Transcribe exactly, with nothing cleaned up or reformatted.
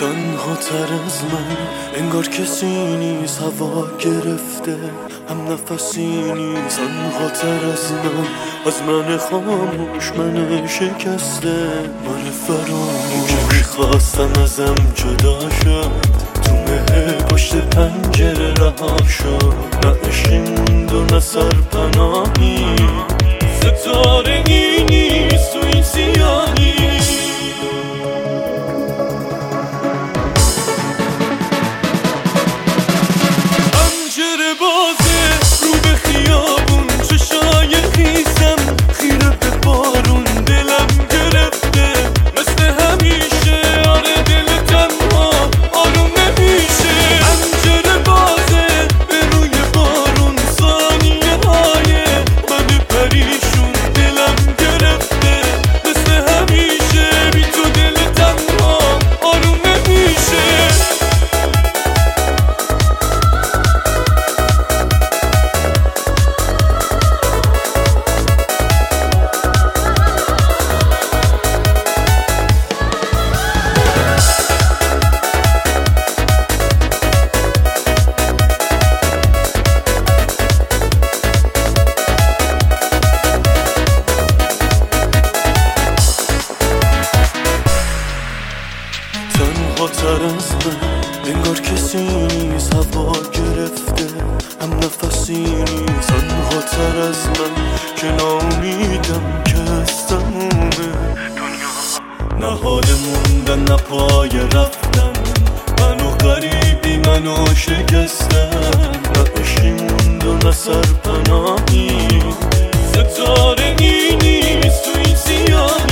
تنها تر از من انگار کسی نیست، هوا گرفته هم نفسی نیست. تنها تر از من، از من خاموش، من شکسته، من فراموش که میخواستم ازم جدا شد، تو مه پشت پنجره رها شد. نه عشقی موند و نه سرپناهی، ستاره ای نیست تو این سیاهی. پنجره بازه رو به خیابون، چشای خیسم خیره به بارون، دلم گرفته مثل همیشه، آره دل تنها آروم نمیشه. پنجره بازه به روی بارون، ثانیه های من پریشون، دلم گرفته مثل همیشه، بی تو دل تنها آروم نمیشه. تنها تر از من انگار کسی نیست، هوا گرفته هم نفسی نیست. تنها تر از من که ناامیدم که از تموم دنیا، نه حال موندن نه پای رفتن، منو غریبی منو شکستن. نه عشقی موند و نه سرپناهی، ستاره ای نیست تو این سیاهی.